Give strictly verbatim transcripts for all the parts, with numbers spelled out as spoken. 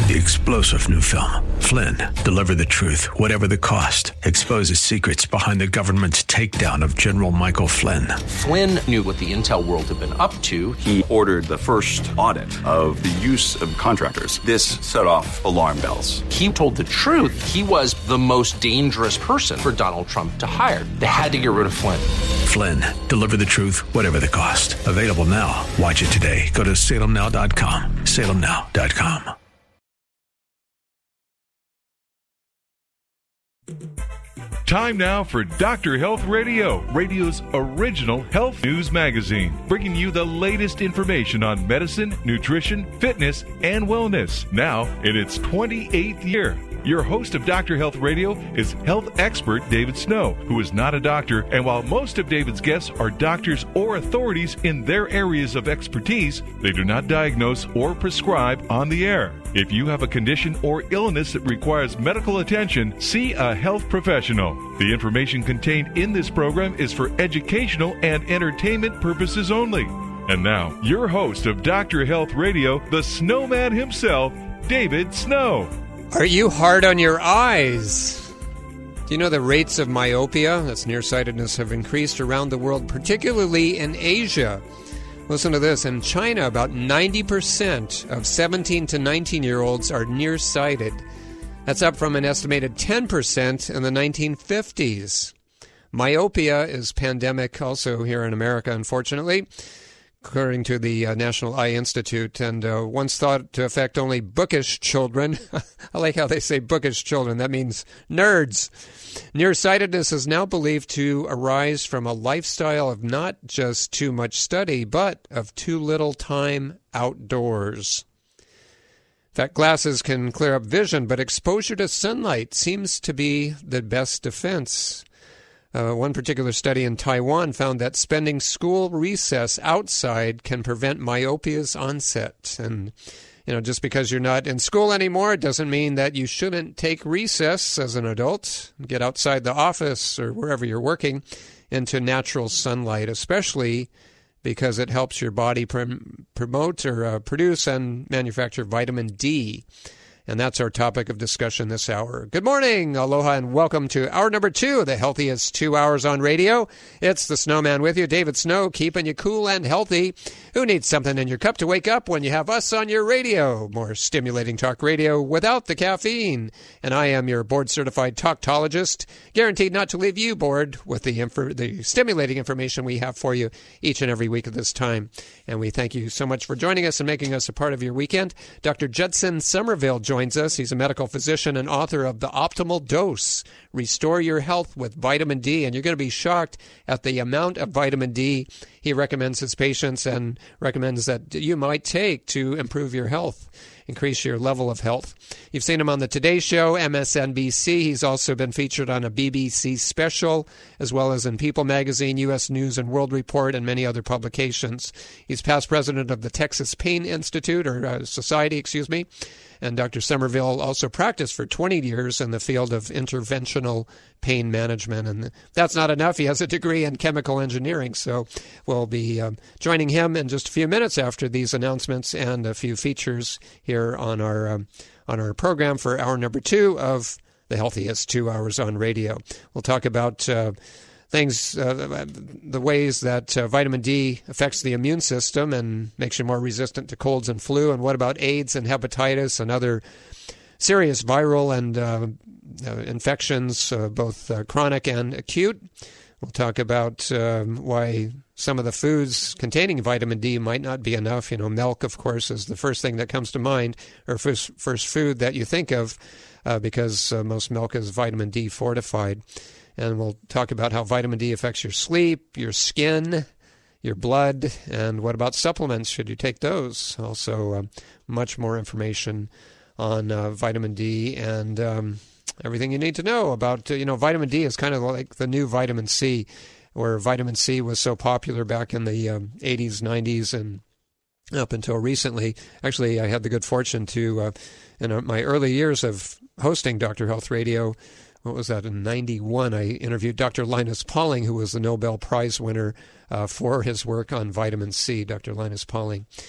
The explosive new film, Flynn, deliver the truth, whatever the cost, exposes secrets behind the government's takedown of General Michael Flynn. Flynn knew what the intel world had been up to. He ordered the first audit of the use of contractors. This set off alarm bells. He told the truth. He was the most dangerous person for Donald Trump to hire. They had to get rid of Flynn. Flynn, deliver the truth, whatever the cost. Available now. Watch it today. Go to salem now dot com. salem now dot com. Time now for Doctor Health Radio, radio's original health news magazine, bringing you the latest information on medicine, nutrition, fitness, and wellness. Now in its twenty-eighth year. Your host of Doctor Health Radio is health expert David Snow, who is not a doctor, and while most of David's guests are doctors or authorities in their areas of expertise, they do not diagnose or prescribe on the air. If you have a condition or illness that requires medical attention, see a health professional. The information contained in this program is for educational and entertainment purposes only. And now, your host of Doctor Health Radio, the Snowman himself, David Snow. Are you hard on your eyes? Do you know the rates of myopia, that's nearsightedness, have increased around the world, particularly in Asia? Listen to this. In China, about ninety percent of seventeen to nineteen-year-olds are nearsighted. That's up from an estimated ten percent in the nineteen fifties. Myopia is pandemic also here in America, unfortunately, according to the uh, National Eye Institute, and uh, once thought to affect only bookish children. I like how they say bookish children. That means nerds. Nearsightedness is now believed to arise from a lifestyle of not just too much study, but of too little time outdoors. In fact, glasses can clear up vision, but exposure to sunlight seems to be the best defense. Uh, one particular study in Taiwan found that spending school recess outside can prevent myopia's onset. And, you know, just because you're not in school anymore doesn't mean that you shouldn't take recess as an adult, get outside the office or wherever you're working into natural sunlight, especially because it helps your body prom- promote or uh, produce and manufacture vitamin D. And that's our topic of discussion this hour. Good morning, aloha, and welcome to hour number two of the healthiest two hours on radio. It's the Snowman with you, David Snow, keeping you cool and healthy. Who needs something in your cup to wake up when you have us on your radio? More stimulating talk radio without the caffeine. And I am your board-certified talktologist, guaranteed not to leave you bored with the, infor- the stimulating information we have for you each and every week at this time. And we thank you so much for joining us and making us a part of your weekend. Doctor Judson Somerville joins joins us. He's a medical physician and author of The Optimal Dose, Restore Your Health with Vitamin D. And you're going to be shocked at the amount of vitamin D he recommends his patients and recommends that you might take to improve your health, increase your level of health. You've seen him on the Today Show, M S N B C. He's also been featured on a B B C special, as well as in People Magazine, U S News and World Report, and many other publications. He's past president of the Texas Pain Institute, or uh, Society, excuse me. And Doctor Somerville also practiced for twenty years in the field of interventional pain management. And that's not enough. He has a degree in chemical engineering. So we'll be um, joining him in just a few minutes after these announcements and a few features here on our um, on our program for hour number two of the healthiest two hours on radio. We'll talk about uh, things, uh, the ways that uh, vitamin D affects the immune system and makes you more resistant to colds and flu. And what about AIDS and hepatitis and other serious viral and uh, uh, infections, uh, both uh, chronic and acute? We'll talk about um, why some of the foods containing vitamin D might not be enough. You know, milk, of course, is the first thing that comes to mind, or first, first food that you think of, uh, because uh, most milk is vitamin D fortified. And we'll talk about how vitamin D affects your sleep, your skin, your blood, and what about supplements? Should you take those? Also, uh, much more information on uh, vitamin D and um, everything you need to know about, uh, you know, vitamin D is kind of like the new vitamin C, where vitamin C was so popular back in the um, eighties, nineties, and up until recently. Actually, I had the good fortune to, uh, in my early years of hosting Doctor Health Radio, what was that, in ninety-one, I interviewed Doctor Linus Pauling, who was the Nobel Prize winner uh, for his work on vitamin C, Doctor Linus Pauling.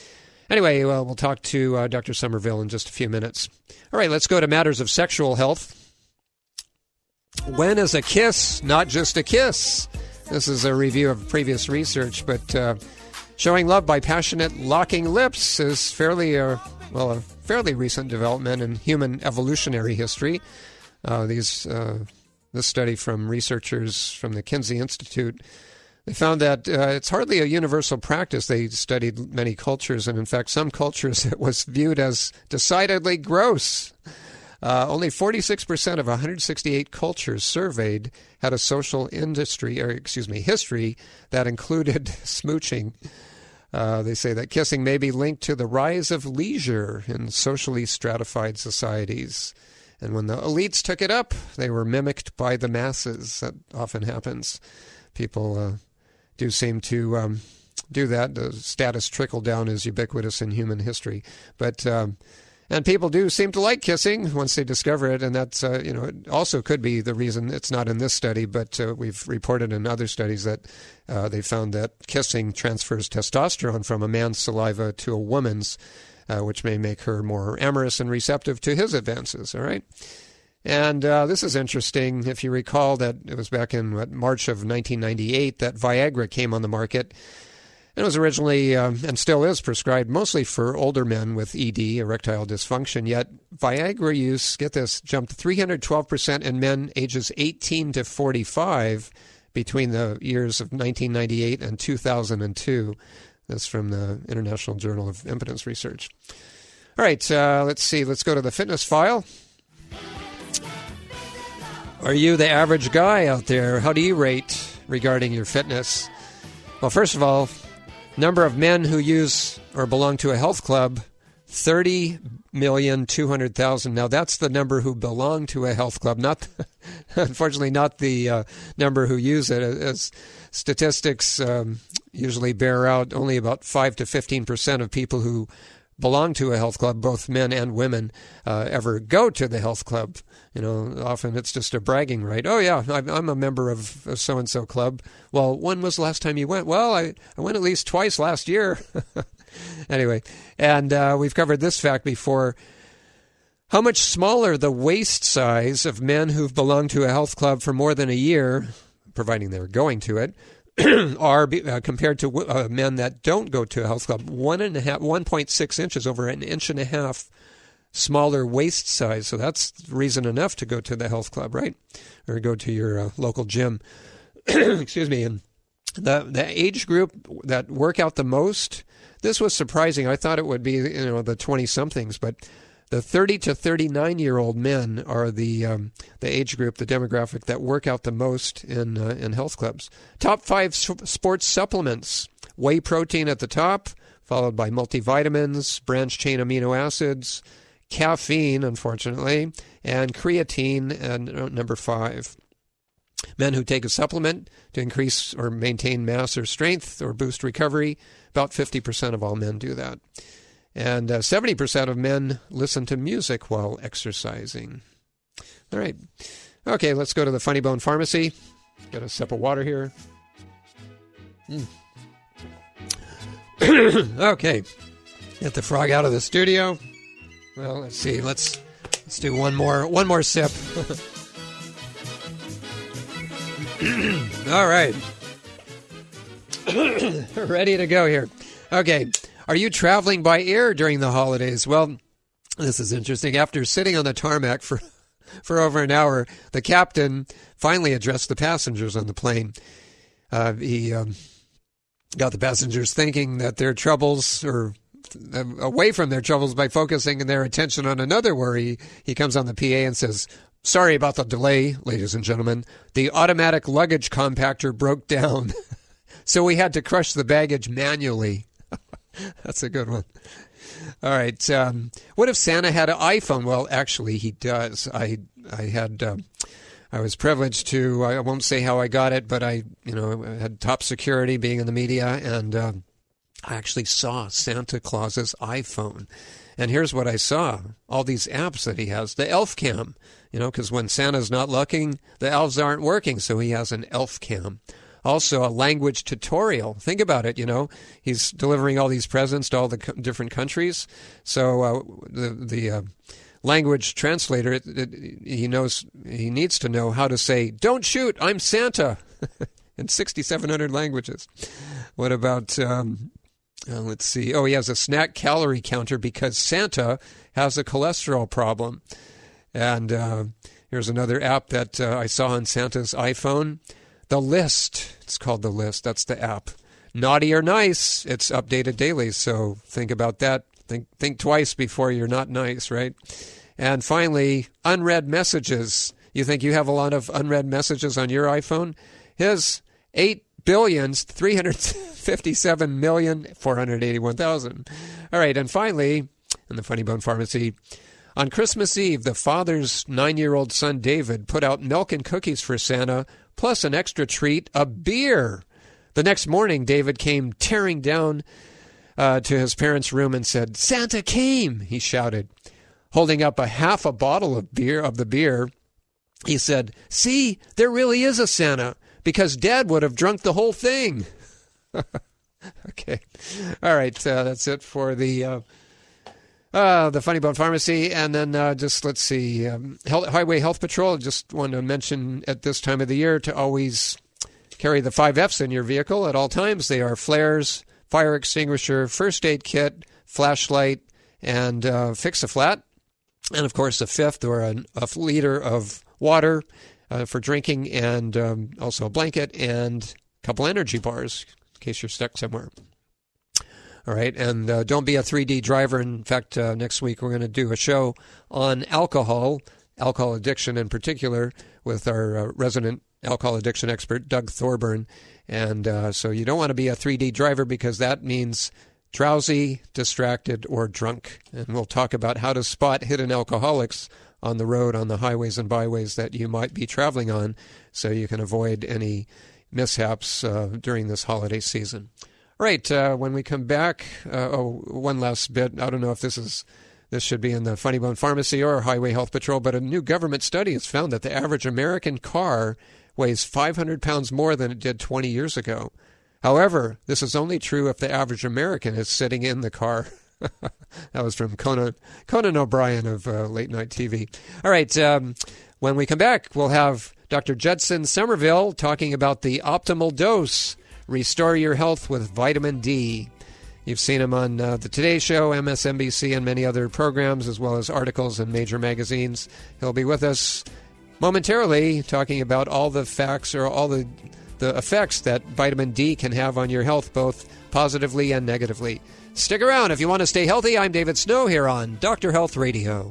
Anyway, well, we'll talk to uh, Doctor Somerville in just a few minutes. All right, let's go to matters of sexual health. When is a kiss not just a kiss? This is a review of previous research, but uh, showing love by passionate locking lips is fairly, a, well, a fairly recent development in human evolutionary history. Uh, these, uh, this study from researchers from the Kinsey Institute, they found that uh, it's hardly a universal practice. They studied many cultures, and in fact, some cultures it was viewed as decidedly gross. Uh, only forty-six percent of one hundred sixty-eight cultures surveyed had a social industry, or excuse me, history that included smooching. Uh, they say that kissing may be linked to the rise of leisure in socially stratified societies. And when the elites took it up, they were mimicked by the masses. That often happens. People uh, do seem to um, do that. The status trickle-down is ubiquitous in human history. But... Um, And people do seem to like kissing once they discover it, and that's, uh, you know, it also could be the reason it's not in this study, but uh, we've reported in other studies that uh, they found that kissing transfers testosterone from a man's saliva to a woman's, uh, which may make her more amorous and receptive to his advances, all right? And uh, this is interesting. If you recall that it was back in what, March of nineteen ninety-eight that Viagra came on the market. It was originally, um, and still is, prescribed mostly for older men with E D, erectile dysfunction, yet Viagra use, get this, jumped three hundred twelve percent in men ages eighteen to forty-five between the years of nineteen ninety-eight and two thousand two. That's from the International Journal of Impotence Research. All right, uh, let's see. Let's go to the fitness file. Are you the average guy out there? How do you rate regarding your fitness? Well, first of all, number of men who use or belong to a health club, thirty million two hundred thousand. Now, that's the number who belong to a health club, not, unfortunately, not the uh, number who use it. As statistics um, usually bear out, only about five to fifteen percent of people who belong to a health club, both men and women, uh, ever go to the health club. You know, often it's just a bragging right. Oh, yeah, I'm a member of a so-and-so club. Well, when was the last time you went? Well, I, I went at least twice last year. Anyway, and uh, we've covered this fact before. How much smaller the waist size of men who've belonged to a health club for more than a year, providing they're going to it, are uh, compared to uh, men that don't go to a health club. One and a half, one point six inches, over an inch and a half smaller waist size. So that's reason enough to go to the health club, right? Or go to your uh, local gym. Excuse me. And the the age group that work out the most, this was surprising. I thought it would be, you know, the twenty-somethings, but the thirty to thirty-nine-year-old men are the um, the age group, the demographic that work out the most in uh, in health clubs. Top five sports supplements: whey protein at the top, followed by multivitamins, branched-chain amino acids, caffeine, unfortunately, and creatine at number five. Men who take a supplement to increase or maintain mass or strength or boost recovery, about fifty percent of all men do that. And uh, seventy percent of men listen to music while exercising. All right. Okay, let's go to the Funny Bone Pharmacy. Got a sip of water here. Mm. Okay. Get the frog out of the studio. Well, let's see. Let's let's do one more one more sip. All right. Ready to go here. Okay. Are you traveling by air during the holidays? Well, this is interesting. After sitting on the tarmac for for over an hour, the captain finally addressed the passengers on the plane. Uh, he um, got the passengers thinking that their troubles, or uh, away from their troubles by focusing their attention on another worry. He comes on the P A and says, "Sorry about the delay, ladies and gentlemen. The automatic luggage compactor broke down, so we had to crush the baggage manually." That's a good one. All right. Um, what if Santa had an iPhone? Well, actually, he does. I I had um, I was privileged to. I won't say how I got it, but I you know I had top security, being in the media, and um, I actually saw Santa Claus's iPhone. And here's what I saw: all these apps that he has. The Elf Cam, you know, because when Santa's not looking, the elves aren't working, so he has an Elf Cam. also a language tutorial. Think about it, you know. He's delivering all these presents to all the co- different countries. So uh, the the uh, language translator, it, it, he knows, he needs to know how to say, "Don't shoot, I'm Santa," in sixty-seven hundred languages. What about, um, uh, let's see, oh, he has a snack calorie counter because Santa has a cholesterol problem. And uh, here's another app that uh, I saw on Santa's iPhone. The List. It's called The List. That's the app. Naughty or nice. It's updated daily, so think about that. Think think twice before you're not nice, right? And finally, unread messages. You think you have a lot of unread messages on your iPhone? His eight billion, three hundred fifty-seven million, four hundred eighty-one thousand. All right, and finally, in the Funny Bone Pharmacy, on Christmas Eve, the father's nine-year-old son, David, put out milk and cookies for Santa, plus an extra treat, a beer. The next morning, David came tearing down uh, to his parents' room and said, "Santa came," he shouted. Holding up a half a bottle of beer of the beer, he said, "See, there really is a Santa, because Dad would have drunk the whole thing." Okay. All right, uh, that's it for the... Uh, Uh, the Funny Bone Pharmacy, and then uh, just, let's see, um, Health, Highway Health Patrol. Just want to mention at this time of the year to always carry the five F's in your vehicle at all times. They are flares, fire extinguisher, first aid kit, flashlight, and uh, Fix-A-Flat. And, of course, a fifth or a, a liter of water uh, for drinking, and um, also a blanket and a couple energy bars in case you're stuck somewhere. All right, and uh, don't be a three D driver. In fact, uh, next week we're going to do a show on alcohol, alcohol addiction in particular, with our uh, resident alcohol addiction expert, Doug Thorburn. And uh, so you don't want to be a three D driver because that means drowsy, distracted, or drunk. And we'll talk about how to spot hidden alcoholics on the road, on the highways and byways that you might be traveling on, so you can avoid any mishaps uh, during this holiday season. Right, uh, when we come back, uh, oh, one last bit. I don't know if this is this should be in the Funny Bone Pharmacy or Highway Health Patrol, but a new government study has found that the average American car weighs five hundred pounds more than it did twenty years ago. However, this is only true if the average American is sitting in the car. That was from Conan, Conan O'Brien of uh, late night T V. All right, um, when we come back, we'll have Doctor Judson Somerville talking about the optimal dose. Restore your health with vitamin D. You've seen him on uh, the Today Show, M S N B C, and many other programs, as well as articles in major magazines. He'll be with us momentarily talking about all the facts or all the, the effects that vitamin D can have on your health, both positively and negatively. Stick around if you want to stay healthy. I'm David Snow here on Doctor Health Radio.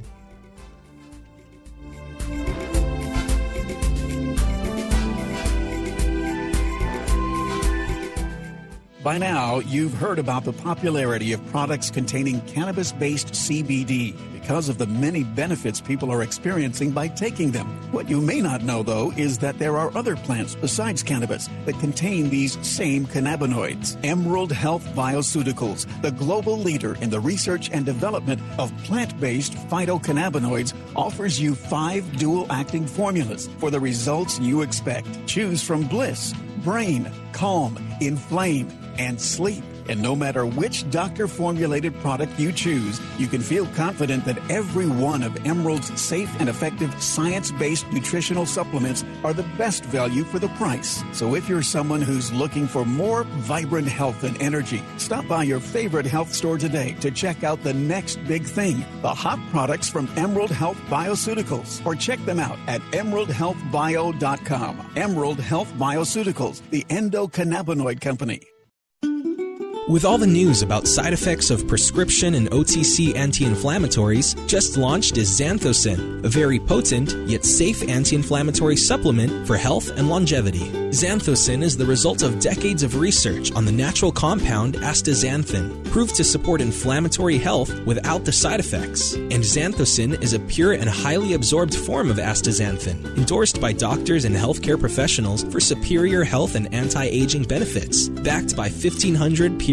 By now, you've heard about the popularity of products containing cannabis-based C B D because of the many benefits people are experiencing by taking them. What you may not know, though, is that there are other plants besides cannabis that contain these same cannabinoids. Emerald Health Bioceuticals, the global leader in the research and development of plant-based phytocannabinoids, offers you five dual-acting formulas for the results you expect. Choose from Bliss, Brain, Calm, Inflame, and Sleep. And no matter which doctor-formulated product you choose, you can feel confident that every one of Emerald's safe and effective science-based nutritional supplements are the best value for the price. So if you're someone who's looking for more vibrant health and energy, stop by your favorite health store today to check out the next big thing, the hot products from Emerald Health Bioceuticals, or check them out at emerald health bio dot com. Emerald Health Bioceuticals, the endocannabinoid company. With all the news about side effects of prescription and O T C anti-inflammatories, just launched is Xanthosin, a very potent yet safe anti-inflammatory supplement for health and longevity. Xanthosin is the result of decades of research on the natural compound astaxanthin, proved to support inflammatory health without the side effects. And Xanthosin is a pure and highly absorbed form of astaxanthin, endorsed by doctors and healthcare professionals for superior health and anti-aging benefits, backed by fifteen hundred peer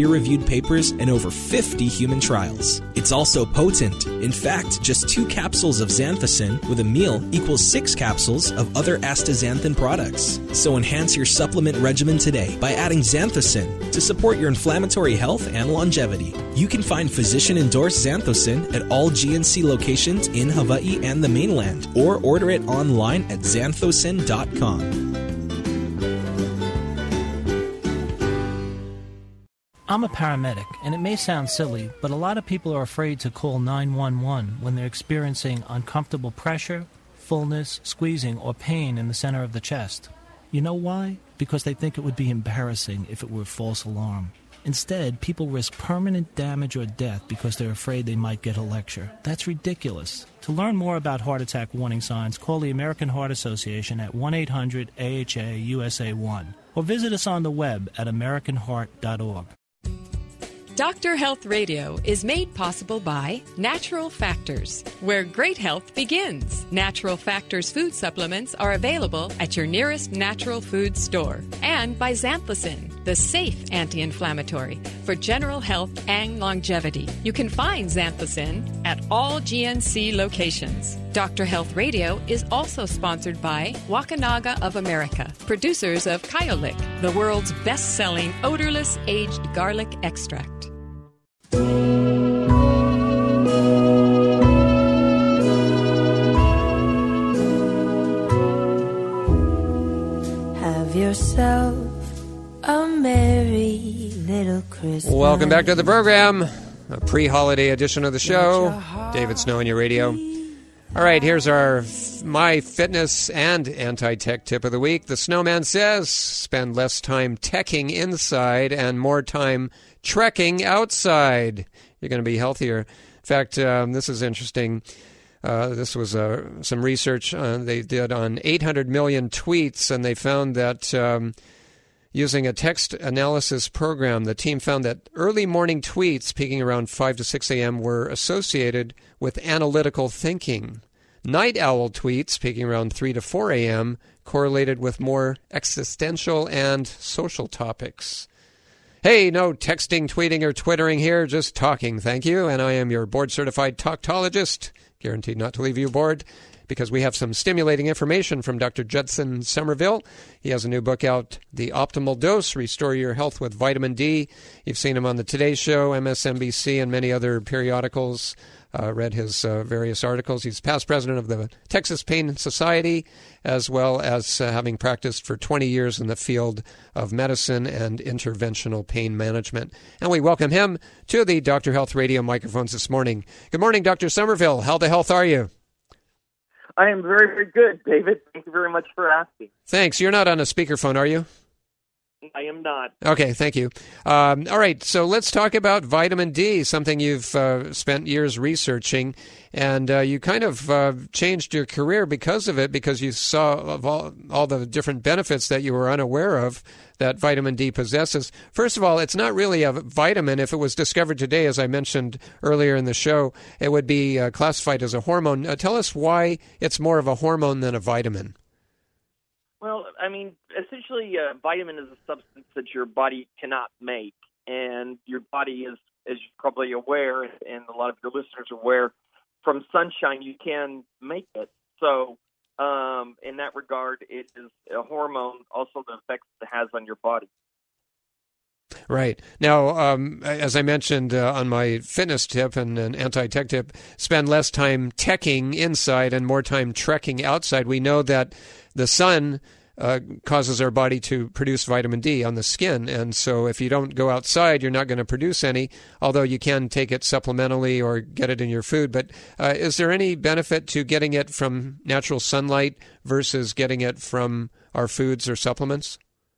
peer-reviewed papers, and over fifty human trials. It's also potent. In fact, just two capsules of Xanthocin with a meal equals six capsules of other astaxanthin products. So enhance your supplement regimen today by adding Xanthocin to support your inflammatory health and longevity. You can find physician-endorsed Xanthocin at all G N C locations in Hawaii and the mainland, or order it online at xanthocin dot com. I'm a paramedic, and it may sound silly, but a lot of people are afraid to call nine one one when they're experiencing uncomfortable pressure, fullness, squeezing, or pain in the center of the chest. You know why? Because they think it would be embarrassing if it were a false alarm. Instead, people risk permanent damage or death because they're afraid they might get a lecture. That's ridiculous. To learn more about heart attack warning signs, call the American Heart Association at one eight hundred A H A U S A one or visit us on the web at american heart dot org. Doctor Health Radio is made possible by Natural Factors, where great health begins. Natural Factors food supplements are available at your nearest natural food store. And by Xanthocin, the safe anti-inflammatory for general health and longevity. You can find Xanthocin at all G N C locations. Doctor Health Radio is also sponsored by Wakanaga of America, producers of Kyolic, the world's best-selling odorless aged garlic extract. Have yourself a merry little Christmas. Welcome back to the program, a pre-holiday edition of the show. David Snow on your radio. All right, here's our My Fitness and Anti-Tech Tip of the Week. The Snowman says, spend less time teching inside and more time trekking outside. You're going to be healthier. In fact, um, this is interesting. Uh, this was uh, some research uh, they did on eight hundred million tweets, and they found that um, using a text analysis program, the team found that early morning tweets peaking around five to six a.m. were associated with analytical thinking. Night owl tweets peaking around three to four a.m. correlated with more existential and social topics. Hey, no texting, tweeting, or twittering here, just talking, thank you. And I am your board-certified talktologist, guaranteed not to leave you bored, because we have some stimulating information from Doctor Judson Somerville. He has a new book out, The Optimal Dose, Restore Your Health with Vitamin D. You've seen him on the Today Show, M S N B C, and many other periodicals. Uh, read his uh, various articles. He's past president of the Texas Pain Society, as well as uh, having practiced for twenty years in the field of medicine and interventional pain management. And we welcome him to the Doctor Health Radio microphones this morning. Good morning, Doctor Somerville. How the health are you? I am very, very good, David. Thank you very much for asking. Thanks. You're not on a speakerphone, are you? I am not. Okay, thank you. Um, all right, so let's talk about vitamin D, something you've uh, spent years researching, and uh, you kind of uh, changed your career because of it, because you saw of all, all the different benefits that you were unaware of that vitamin D possesses. First of all, it's not really a vitamin. If it was discovered today, as I mentioned earlier in the show, it would be uh, classified as a hormone. Uh, tell us why it's more of a hormone than a vitamin. Well, I mean, essentially, a vitamin is a substance that your body cannot make, and your body is, as you're probably aware, and a lot of your listeners are aware, from sunshine you can make it. So, um, in that regard, it is a hormone, also the effects it has on your body. Right. Now, um, as I mentioned uh, on my fitness tip and an anti-tech tip, spend less time teching inside and more time trekking outside. We know that the sun uh, causes our body to produce vitamin D on the skin, and so if you don't go outside, you're not going to produce any, although you can take it supplementally or get it in your food. But uh, is there any benefit to getting it from natural sunlight versus getting it from our foods or supplements?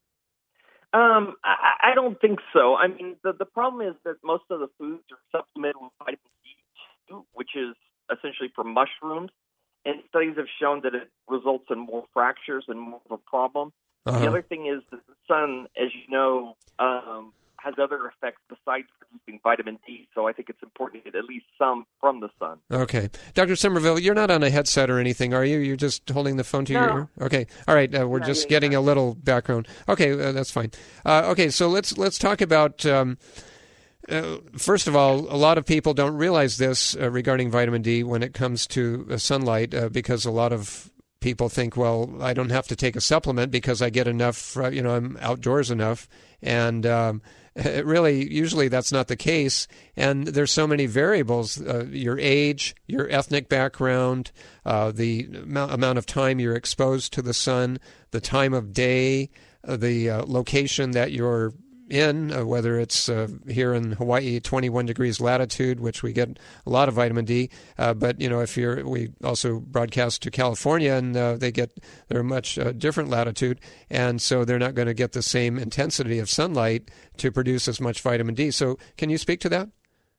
Um, I, I don't think so. I mean, the, the problem is that most of the foods are supplemented with vitamin D two, which is essentially from mushrooms, and studies have shown that it results in more fractures and more of a problem. Uh-huh. The other thing is that the sun, as you know, um, has other effects besides producing vitamin D, so I think it's important to get at least some from the sun. Okay. Doctor Somerville, you're not on a headset or anything, are you? You're just holding the phone to no. your ear? Okay. All right. Uh, we're no, just yeah, getting yeah. a little background. Okay, uh, that's fine. Uh, okay, so let's let's talk about um, uh, first of all, a lot of people don't realize this uh, regarding vitamin D when it comes to uh, sunlight, uh, because a lot of people think, well, I don't have to take a supplement because I get enough, uh, you know, I'm outdoors enough. And um, it really, usually that's not the case. And there's so many variables, uh, your age, your ethnic background, uh, the amount, amount of time you're exposed to the sun, the time of day, uh, the uh, location that you're in, uh, whether it's uh, here in Hawaii, twenty-one degrees latitude, which we get a lot of vitamin D. Uh, but you know, if you're, we also broadcast to California, and uh, they get they're much uh, different latitude, and so they're not going to get the same intensity of sunlight to produce as much vitamin D. So, can you speak to that?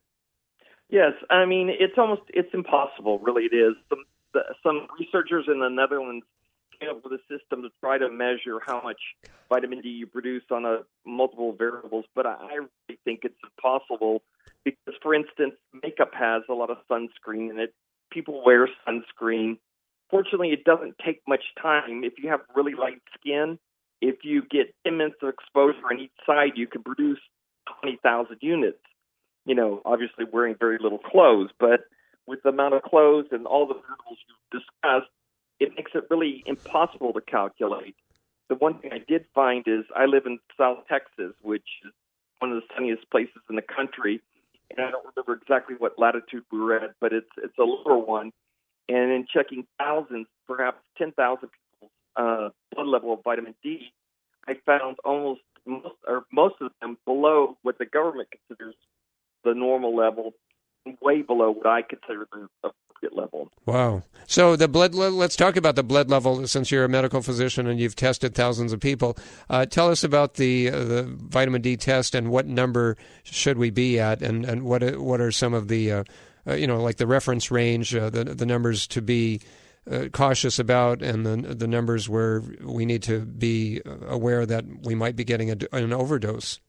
Yes, I mean it's almost it's impossible. Really, it is. Some some researchers in the Netherlands came up with a system to try to measure how much vitamin D you produce on a multiple variables, but I, I really think it's impossible because, for instance, makeup has a lot of sunscreen in it. People wear sunscreen. Fortunately, it doesn't take much time. If you have really light skin, if you get ten minutes of exposure on each side, you can produce twenty thousand units. You know, obviously wearing very little clothes, but with the amount of clothes and all the variables you've discussed, it makes it really impossible to calculate. The one thing I did find is I live in South Texas, which is one of the sunniest places in the country, and I don't remember exactly what latitude we were at, but it's it's a lower one. And in checking thousands, perhaps ten thousand people's uh, blood level of vitamin D, I found almost most or most of them below what the government considers the normal level, way below what I consider the appropriate level. Wow. So the blood. Let's talk about the blood level, since you're a medical physician and you've tested thousands of people. Uh, tell us about the uh, the vitamin D test and what number should we be at, and, and what what are some of the uh, uh, you know, like the reference range, uh, the the numbers to be uh, cautious about, and the the numbers where we need to be aware that we might be getting a, an overdose.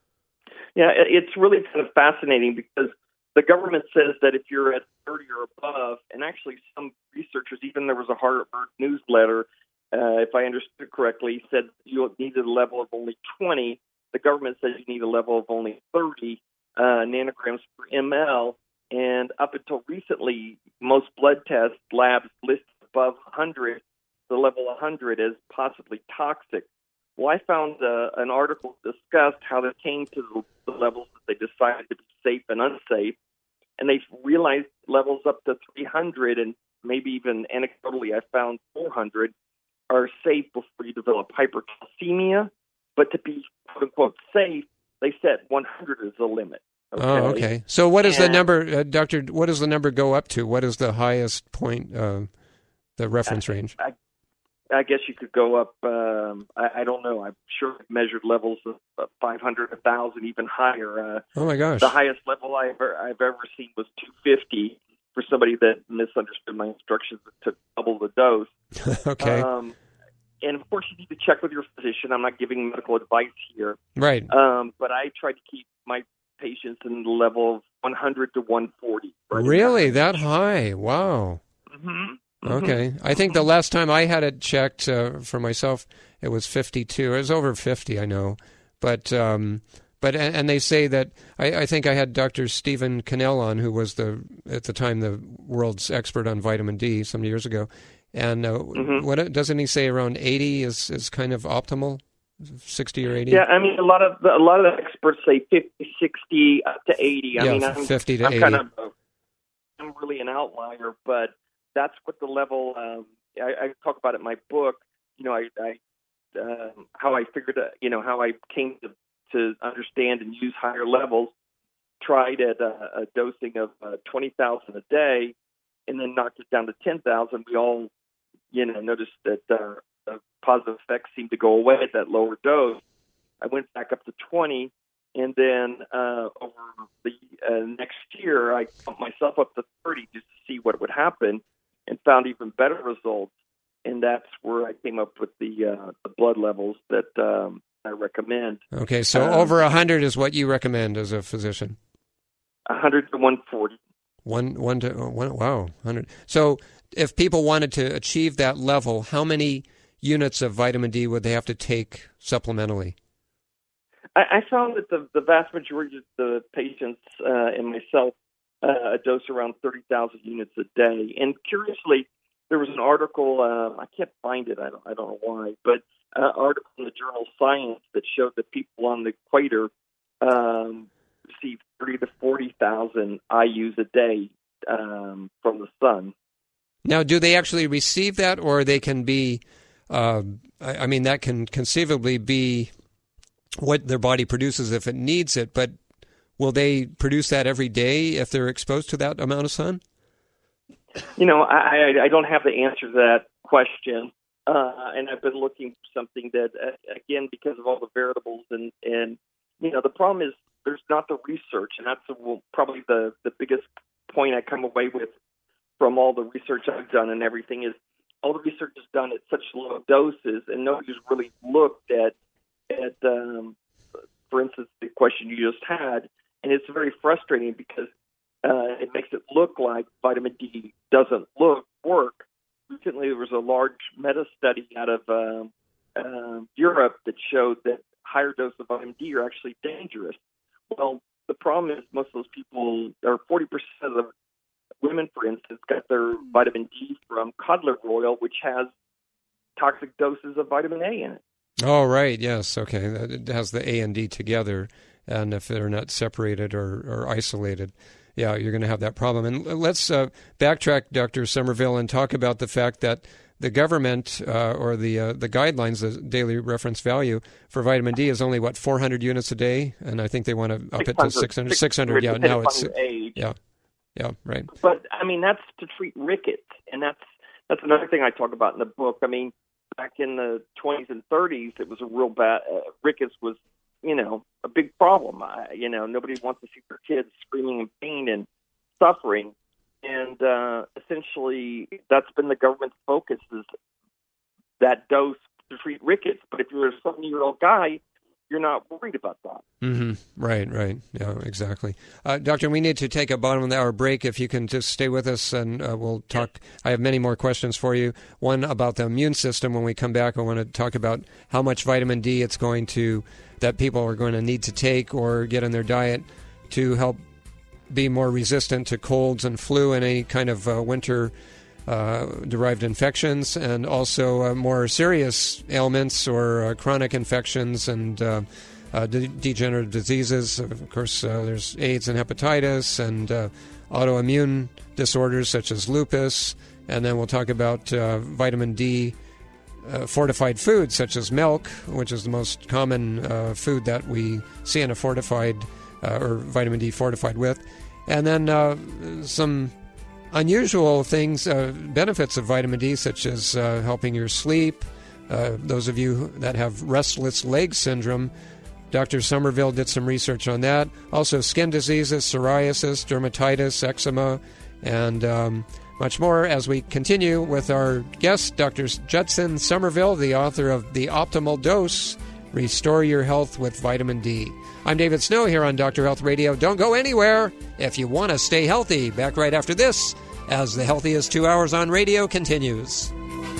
Yeah, it's really kind of fascinating because the government says that if you're at thirty or above, and actually some researchers, even there was a Harvard newsletter, uh, if I understood correctly, said you needed a level of only twenty. The government says you need a level of only thirty uh, nanograms per ml. And up until recently, most blood test labs list above one hundred, the level one hundred as possibly toxic. Well, I found uh, an article discussed how they came to the, the levels that they decided to be safe and unsafe, and they realized levels up to three hundred, and maybe even anecdotally I found four hundred, are safe before you develop hypercalcemia. But to be quote-unquote safe, they set one hundred as the limit. Okay? Oh, okay. So what is and, the number, uh, Doctor, what does the number go up to? What is the highest point, uh, the reference I, range? I, I guess you could go up, um, I, I don't know, I'm sure I've measured levels of uh, five hundred, one thousand, even higher. Uh, oh, my gosh. The highest level I've ever, I've ever seen was two fifty for somebody that misunderstood my instructions and took double the dose. Okay. Um, and, of course, you need to check with your physician. I'm not giving medical advice here. Right. Um, but I try to keep my patients in the level of one hundred to one forty. Right? Really? That high? Wow. Mm-hmm. Okay. I think the last time I had it checked uh, for myself, it was fifty-two. It was over fifty, I know. But um, but and, and they say that I, I think I had Doctor Stephen Cannell on, who was the at the time the world's expert on vitamin D some years ago. And uh, mm-hmm. what doesn't he say around eighty is, is kind of optimal? sixty or eighty? Yeah, I mean a lot of the, a lot of the experts say fifty, sixty up to eighty. I yeah, mean I'm, fifty to I'm eighty. kind of a, I'm really an outlier, but that's what the level. Um, I, I talk about it in my book. You know, I, I uh, how I figured, uh, you know, how I came to, to understand and use higher levels. Tried at a, a dosing of uh, twenty thousand a day, and then knocked it down to ten thousand. We all, you know, noticed that uh, the positive effects seemed to go away at that lower dose. I went back up to twenty, and then uh, over the uh, next year, I bumped myself up to thirty just to see what would happen, and found even better results. And that's where I came up with the, uh, the blood levels that um, I recommend. Okay, so um, over one hundred is what you recommend as a physician? one hundred to one forty. One, one to, one, wow, one hundred. So if people wanted to achieve that level, how many units of vitamin D would they have to take supplementally? I, I found that the, the vast majority of the patients uh, and myself uh, dose around thirty thousand units a day. And curiously, there was an article, uh, I can't find it, I don't, I don't know why, but an uh, article in the journal Science that showed that people on the equator um, receive thirty to forty thousand I U's a day um, from the sun. Now, do they actually receive that, or they can be, uh, I, I mean, that can conceivably be what their body produces if it needs it, but will they produce that every day if they're exposed to that amount of sun? You know, I, I don't have the answer to that question, uh, and I've been looking for something that, uh, again, because of all the variables, and, and you know, the problem is there's not the research, and that's the, well, probably the, the biggest point I come away with from all the research I've done and everything is all the research is done at such low doses, and nobody's really looked at, at um, for instance, the question you just had, and it's very frustrating because uh, it makes it look like vitamin D doesn't look work. Recently, there was a large meta-study out of um, uh, Europe that showed that higher doses of vitamin D are actually dangerous. Well, the problem is most of those people, or forty percent of the women, for instance, got their vitamin D from cod liver oil, which has toxic doses of vitamin A in it. Oh, right. Yes. Okay. It has the A and D together, and if they're not separated or, or isolated, yeah, you're going to have that problem. And let's uh, backtrack, Doctor Somerville, and talk about the fact that the government uh, or the uh, the guidelines, the daily reference value for vitamin D is only, what, four hundred units a day? And I think they want to up it to six hundred. six hundred, yeah. Now it's, age. yeah. Yeah, right. But, I mean, that's to treat rickets, and that's that's another thing I talk about in the book. I mean, back in the twenties and thirties, it was a real bad, uh, rickets was, you know, a big problem. I, you know, nobody wants to see their kids screaming in pain and suffering. And uh, essentially, that's been the government's focus, is that dose to treat rickets. But if you're a seventy-year-old guy, you're not worried about that. Mm-hmm. Right, right. Yeah, exactly. Uh, Doctor, we need to take a bottom of the hour break. If you can just stay with us, and uh, we'll talk. I have many more questions for you. One about the immune system. When we come back, I want to talk about how much vitamin D it's going to, that people are going to need to take or get in their diet to help be more resistant to colds and flu and any kind of uh, winter Uh, derived infections, and also uh, more serious ailments or uh, chronic infections and uh, uh, de- degenerative diseases. Of course, uh, there's AIDS and hepatitis and uh, autoimmune disorders such as lupus. And then we'll talk about uh, vitamin D uh, fortified foods such as milk, which is the most common uh, food that we see in a fortified uh, or vitamin D fortified with. And then uh, some unusual things, uh, benefits of vitamin D, such as uh, helping your sleep. Uh, those of you that have restless leg syndrome, Doctor Somerville did some research on that. Also, skin diseases, psoriasis, dermatitis, eczema, and um, much more as we continue with our guest, Doctor Judson Somerville, the author of The Optimal Dose, Restore Your Health with Vitamin D. I'm David Snow here on Doctor Health Radio. Don't go anywhere if you want to stay healthy. Back right after this as the Healthiest Two Hours on Radio continues.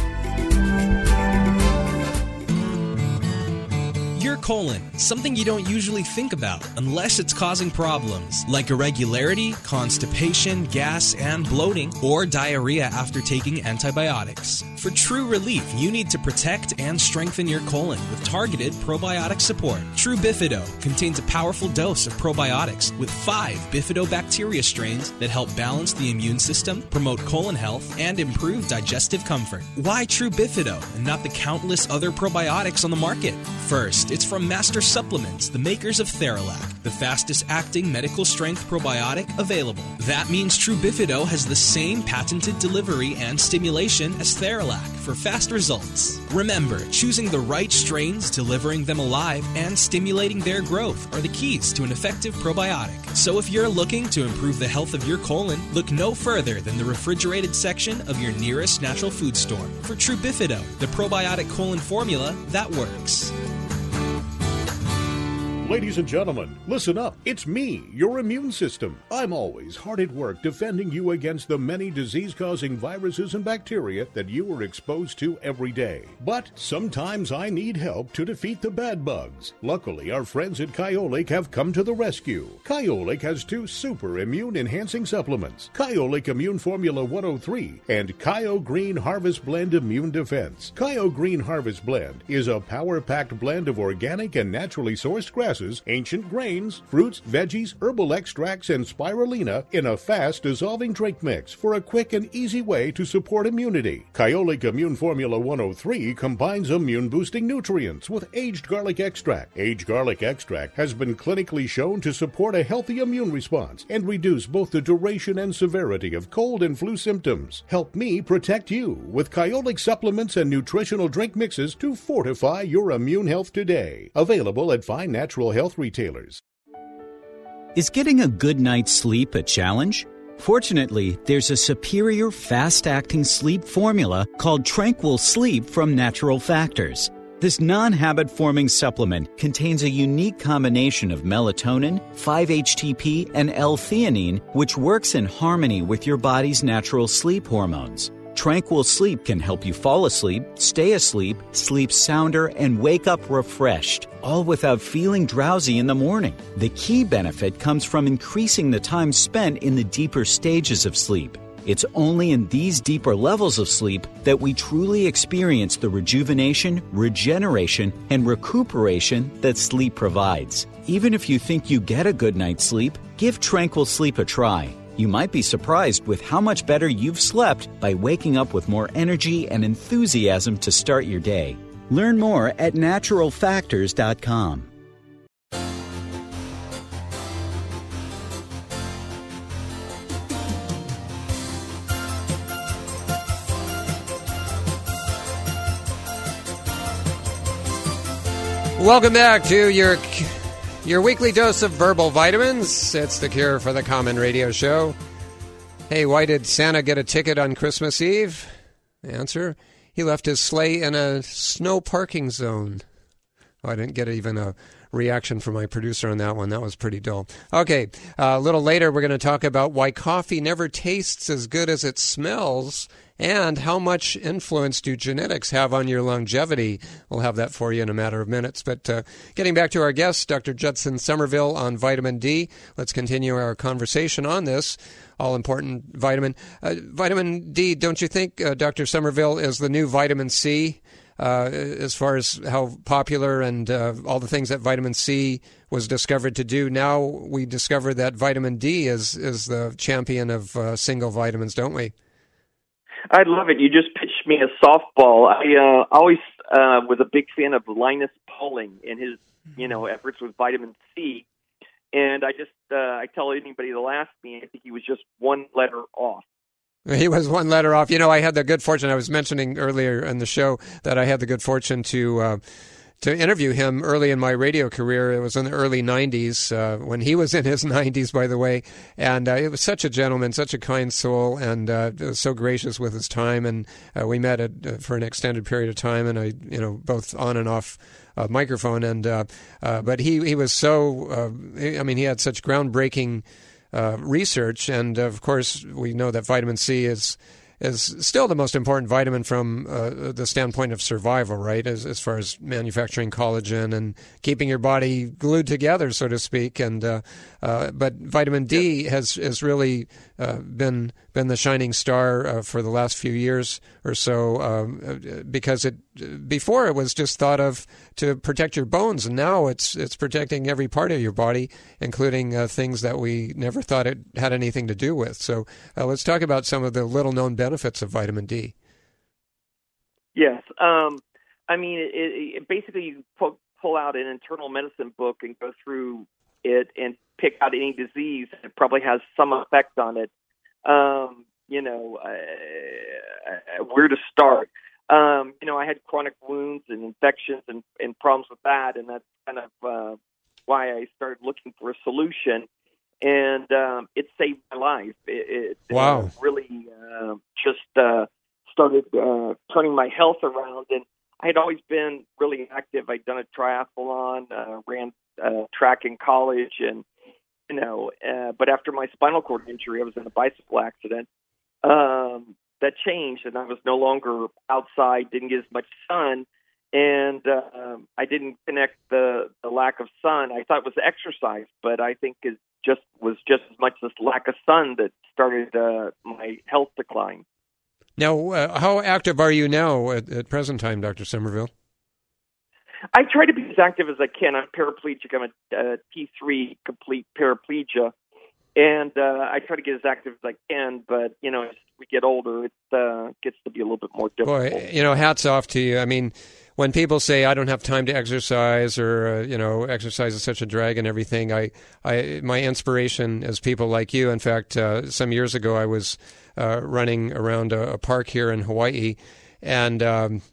Your colon, something you don't usually think about unless it's causing problems like irregularity, constipation, gas, and bloating, or diarrhea after taking antibiotics. For true relief, you need to protect and strengthen your colon with targeted probiotic support. True Bifido contains a powerful dose of probiotics with five bifidobacteria strains that help balance the immune system, promote colon health, and improve digestive comfort. Why True Bifido and not the countless other probiotics on the market? First, it's from Master Supplements, the makers of Theralac, the fastest-acting medical-strength probiotic available. That means True Bifido has the same patented delivery and stimulation as Theralac for fast results. Remember, choosing the right strains, delivering them alive, and stimulating their growth are the keys to an effective probiotic. So if you're looking to improve the health of your colon, look no further than the refrigerated section of your nearest natural food store for True Bifido, the probiotic colon formula that works. Ladies and gentlemen, listen up. It's me, your immune system. I'm always hard at work defending you against the many disease-causing viruses and bacteria that you are exposed to every day. But sometimes I need help to defeat the bad bugs. Luckily, our friends at Kyolic have come to the rescue. Kyolic has two super immune-enhancing supplements, Kyolic Immune Formula one oh three and Kyo Green Harvest Blend Immune Defense. Kyo Green Harvest Blend is a power-packed blend of organic and naturally sourced grasses, ancient grains, fruits, veggies, herbal extracts, and spirulina in a fast-dissolving drink mix for a quick and easy way to support immunity. Kyolic Immune Formula one oh three combines immune-boosting nutrients with aged garlic extract. Aged garlic extract has been clinically shown to support a healthy immune response and reduce both the duration and severity of cold and flu symptoms. Help me protect you with Kyolic supplements and nutritional drink mixes to fortify your immune health today. Available at fine natural health retailers. Is getting a good night's sleep a challenge? Fortunately, there's a superior fast-acting sleep formula called Tranquil Sleep from Natural Factors. This non-habit-forming supplement contains a unique combination of melatonin, five H T P, and L-theanine, which works in harmony with your body's natural sleep hormones. Tranquil Sleep can help you fall asleep, stay asleep, sleep sounder, and wake up refreshed, all without feeling drowsy in the morning. The key benefit comes from increasing the time spent in the deeper stages of sleep. It's only in these deeper levels of sleep that we truly experience the rejuvenation, regeneration, and recuperation that sleep provides. Even if you think you get a good night's sleep, give Tranquil Sleep a try. You might be surprised with how much better you've slept by waking up with more energy and enthusiasm to start your day. Learn more at natural factors dot com. Welcome back to your your weekly dose of verbal vitamins. It's the Cure for the Common Radio Show. Hey, why did Santa get a ticket on Christmas Eve? Answer, he left his sleigh in a snow parking zone. Oh, I didn't get even a reaction from my producer on that one. That was pretty dull. Okay, uh, a little later we're going to talk about why coffee never tastes as good as it smells, and how much influence do genetics have on your longevity. We'll have that for you in a matter of minutes. But uh, getting back to our guest, Doctor Judson Somerville on vitamin D. Let's continue our conversation on this all-important vitamin. Uh, vitamin D, don't you think, uh, Doctor Somerville, is the new vitamin C? Uh, as far as how popular and uh, all the things that vitamin C was discovered to do. Now we discover that vitamin D is, is the champion of uh, single vitamins, don't we? I love it. You just pitched me a softball. I uh, always uh, was a big fan of Linus Pauling and his, you know, efforts with vitamin C. And I just, uh, I tell anybody that'll ask me, I think he was just one letter off. He was one letter off. You know, I had the good fortune, I was mentioning earlier in the show that I had the good fortune to uh, to interview him early in my radio career. It was in the early nineties, uh, when he was in his nineties, by the way. And uh, it was such a gentleman, such a kind soul, and uh, so gracious with his time. And uh, we met at, uh, for an extended period of time, and I, you know, both on and off uh, microphone. And uh, uh, but he he was so, uh, I mean, he had such groundbreaking Uh, research, and of course we know that vitamin C is is still the most important vitamin from uh, the standpoint of survival, right? As as far as manufacturing collagen and keeping your body glued together, so to speak. And uh, uh, but vitamin D has has really uh, been been the shining star uh, for the last few years or so, um, because it before it was just thought of to protect your bones, and now it's it's protecting every part of your body, including uh, things that we never thought it had anything to do with. So uh, let's talk about some of the little-known benefits of vitamin D. Yes. Um, I mean, it, it, basically you pull, pull out an internal medicine book and go through it and pick out any disease. It probably has some effect on it. Um, you know, uh, where to start. Um, you know, I had chronic wounds and infections and, and problems with that, and that's kind of uh, why I started looking for a solution. And um, it saved my life. It, it wow. uh, really uh, just uh, started uh, turning my health around. And I had always been really active. I'd done a triathlon, uh, ran uh, track in college, and you know, uh, but after my spinal cord injury, I was in a bicycle accident. Um, that changed, and I was no longer outside, didn't get as much sun, and uh, I didn't connect the, the lack of sun. I thought it was exercise, but I think it just was just as much this lack of sun that started uh, my health decline. Now, uh, how active are you now at, at present time, Doctor Somerville? I try to be as active as I can. I'm paraplegic. I'm a, a T three complete paraplegia, and uh, I try to get as active as I can. But you know, as we get older, it uh, gets to be a little bit more difficult. Boy, you know, hats off to you. I mean, when people say I don't have time to exercise, or uh, you know, exercise is such a drag and everything, I, I, my inspiration is people like you. In fact, uh, some years ago, I was uh, running around a, a park here in Hawaii, and um,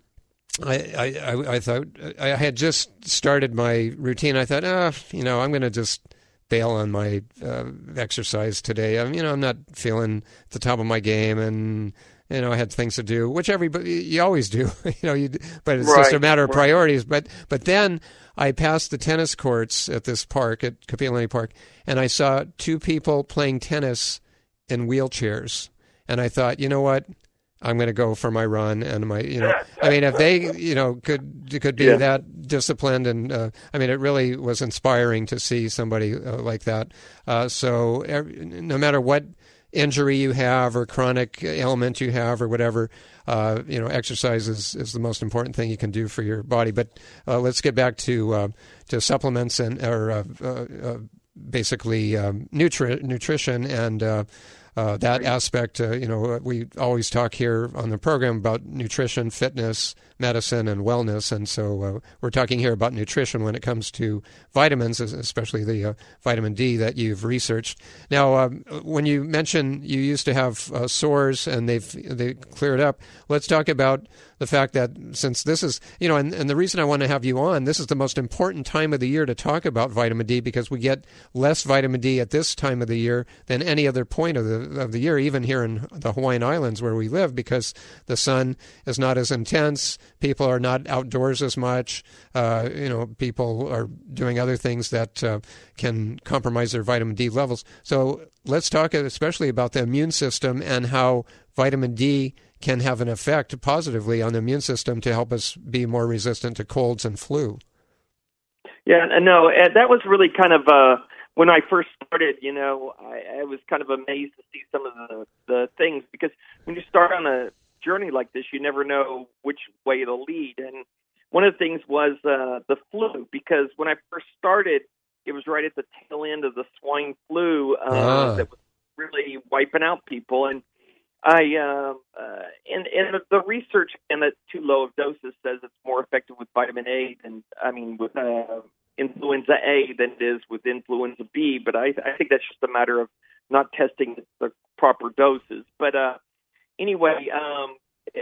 I, I, I thought I had just started my routine. I thought, ah, oh, you know, I'm going to just bail on my uh, exercise today. I'm, you know, I'm not feeling at the top of my game, and you know, I had things to do, which everybody you always do, you know. You, but it's right, just a matter of right. priorities. But but then I passed the tennis courts at this park at Kapilani Park, and I saw two people playing tennis in wheelchairs, and I thought, you know what? I'm going to go for my run, and my, you know, I mean, if they, you know, could could be yeah. that disciplined, and uh, I mean, it really was inspiring to see somebody uh, like that. Uh, so, every, no matter what injury you have or chronic ailment you have or whatever, uh, you know, exercise is, is the most important thing you can do for your body. But uh, let's get back to uh, to supplements and or uh, uh, uh, basically um, nutri- nutrition and. Uh, Uh, that aspect, uh, you know, we always talk here on the program about nutrition, fitness, medicine, and wellness. And so uh, we're talking here about nutrition when it comes to vitamins, especially the uh, vitamin D that you've researched. Now, um, when you mention you used to have uh, sores and they've they cleared up, let's talk about the fact that since this is, you know, and, and the reason I want to have you on, this is the most important time of the year to talk about vitamin D because we get less vitamin D at this time of the year than any other point of the of the year, even here in the Hawaiian Islands where we live, because the sun is not as intense, people are not outdoors as much, uh, you know, people are doing other things that uh, can compromise their vitamin D levels. So let's talk especially about the immune system and how vitamin D can have an effect positively on the immune system to help us be more resistant to colds and flu. Yeah, no, that was really kind of, uh, when I first started, you know, I, I was kind of amazed to see some of the, the things, because when you start on a journey like this, you never know which way it'll lead. And one of the things was uh, the flu, because when I first started, it was right at the tail end of the swine flu uh, ah. that was really wiping out people. And I uh, uh, and and the research in at too low of doses says it's more effective with vitamin A than I mean with uh, influenza A than it is with influenza B. But I, I think that's just a matter of not testing the proper doses. But uh, anyway, um,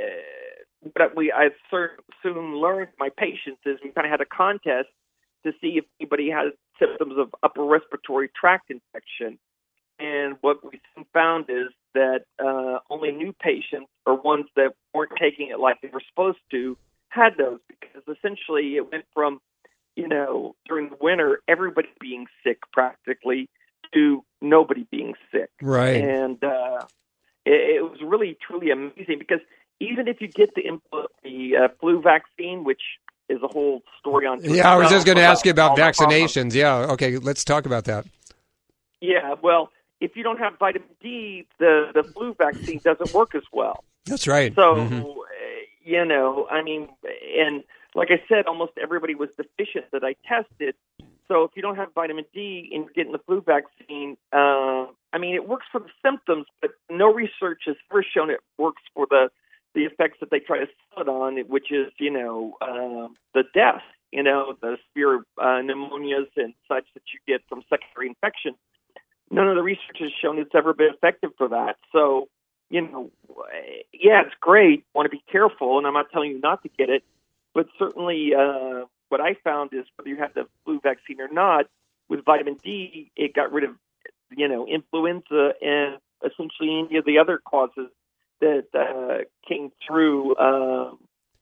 uh, but we I soon learned my patients is we kind of had a contest to see if anybody had symptoms of upper respiratory tract infection. And what we found is that uh, only new patients or ones that weren't taking it like they were supposed to had those, because essentially it went from, you know, during the winter, everybody being sick practically to nobody being sick. Right. And uh, it, it was really, truly amazing, because even if you get the, the uh, flu vaccine, which is a whole story on. Yeah, I was just going to ask you about vaccinations. Yeah, okay, let's talk about that. Yeah, well, if you don't have vitamin D, the, the flu vaccine doesn't work as well. That's right. So, mm-hmm. uh, you know, I mean, and like I said, almost everybody was deficient that I tested. So if you don't have vitamin D and you're getting the flu vaccine, uh, I mean, it works for the symptoms, but no research has ever shown it works for the, the effects that they try to sell it on, which is, you know, uh, the death, you know, the severe uh, pneumonias and such that you get from secondary infection. None of the research has shown it's ever been effective for that. So, you know, yeah, it's great. Want to be careful, and I'm not telling you not to get it, but certainly uh, what I found is whether you have the flu vaccine or not, with vitamin D, it got rid of, you know, influenza and essentially any of the other causes that uh, came through uh,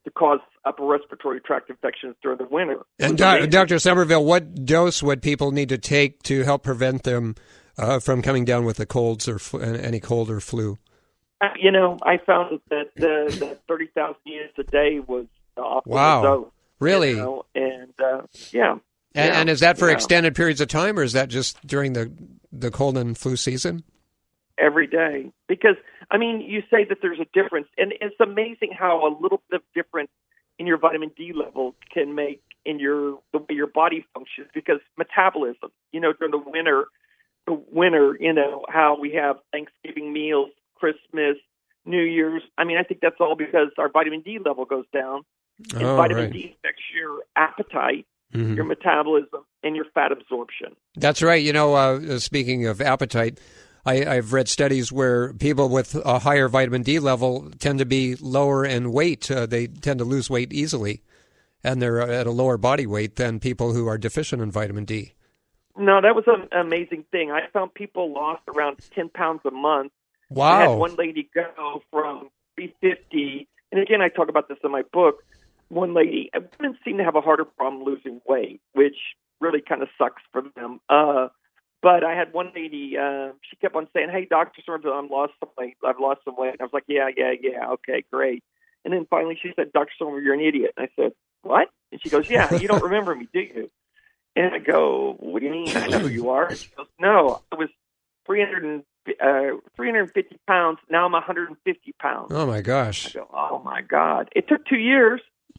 to cause upper respiratory tract infections during the winter. And Do- Doctor Somerville, what dose would people need to take to help prevent them uh, from coming down with the colds or fl- any cold or flu? Uh, you know, I found that uh, that thirty thousand units a day was the optimal wow. dose. Really? You know? And uh, yeah. And, yeah. and is that for yeah. extended periods of time, or is that just during the the cold and flu season? Every day. Because, I mean, you say that there's a difference, and it's amazing how a little bit of difference in your vitamin D level can make in your the way your body functions, because metabolism, you know, during the winter, the winter, you know, how we have Thanksgiving meals, Christmas, New Year's. I mean, I think that's all because our vitamin D level goes down, and oh, vitamin right. D affects your appetite, mm-hmm. your metabolism, and your fat absorption. That's right. You know, uh, speaking of appetite, I, I've read studies where people with a higher vitamin D level tend to be lower in weight. Uh, they tend to lose weight easily, and they're at a lower body weight than people who are deficient in vitamin D. No, that was an amazing thing. I found people lost around ten pounds a month. Wow. I had one lady go from three fifty, and again, I talk about this in my book. One lady, women seem to have a harder problem losing weight, which really kind of sucks for them. Uh, But I had one lady, uh, she kept on saying, hey, Doctor Somerville, I've lost some weight. I've lost some weight. And I was like, yeah, yeah, yeah, okay, great. And then finally she said, Doctor Somerville, you're an idiot. And I said, what? And she goes, yeah, you don't remember me, do you? And I go, what do you mean? I know who you are. And she goes, no, I was three hundred, uh, three hundred fifty pounds. Now I'm one hundred fifty pounds. Oh, my gosh. I go, oh, my God. It took two years,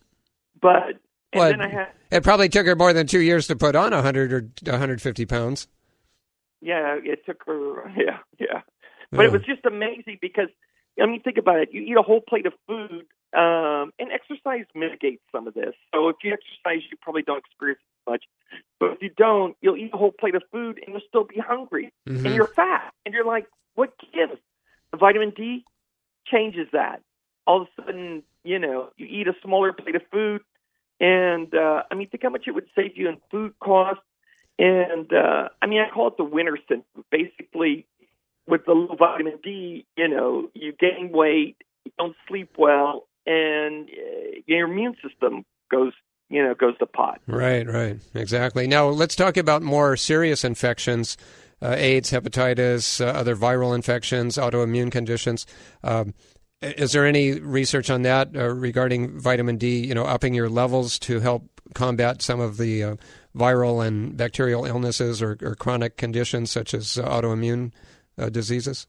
but and well, then I had... It probably took her more than two years to put on one hundred or one hundred fifty pounds. Yeah, it took her, yeah, yeah. But yeah. It was just amazing because, I mean, think about it. You eat a whole plate of food, um, and exercise mitigates some of this. So if you exercise, you probably don't experience it much. But if you don't, you'll eat a whole plate of food and you'll still be hungry. Mm-hmm. And you're fat. And you're like, what gives? The vitamin D changes that. All of a sudden, you know, you eat a smaller plate of food. And, uh, I mean, think how much it would save you in food costs. And, uh, I mean, I call it the winter syndrome. Basically, with the low vitamin D, you know, you gain weight, you don't sleep well, and uh, your immune system goes, you know, goes to pot. Right, right, exactly. Now, let's talk about more serious infections, uh, AIDS, hepatitis, uh, other viral infections, autoimmune conditions. Um, is there any research on that uh, regarding vitamin D, you know, upping your levels to help combat some of the uh, viral and bacterial illnesses or, or chronic conditions such as uh, autoimmune uh, diseases?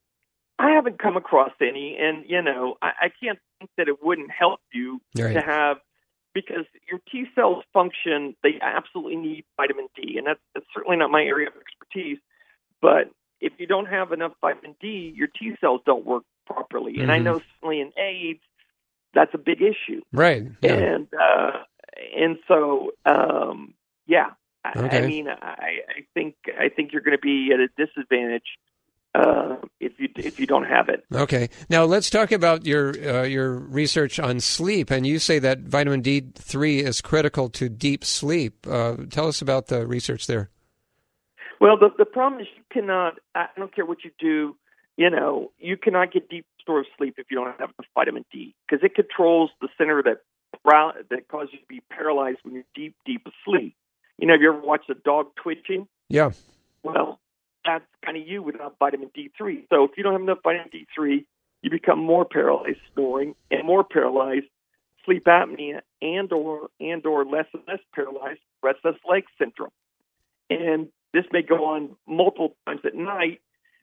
I haven't come across any, and, you know, I, I can't think that it wouldn't help you right. to have, because your T cells function, they absolutely need vitamin D, and that's, that's certainly not my area of expertise, but if you don't have enough vitamin D, your T cells don't work properly, mm-hmm. and I know certainly in AIDS, that's a big issue. Right. Yeah. And, uh, and so, um, yeah, okay. I, I mean, I, I think I think you're going to be at a disadvantage uh, if you if you don't have it. Okay. Now let's talk about your uh, your research on sleep, and you say that vitamin D three is critical to deep sleep. Uh, tell us about the research there. Well, the the problem is you cannot. I don't care what you do. You know, you cannot get deep store of sleep if you don't have enough vitamin D, because it controls the center that that causes you to be paralyzed when you're deep, deep asleep. You know, have you ever watched a dog twitching? Yeah. Well, that's kind of you without vitamin D three. So if you don't have enough vitamin D three, you become more paralyzed snoring and more paralyzed sleep apnea and or and or less and less paralyzed restless leg syndrome. And this may go on multiple times at night,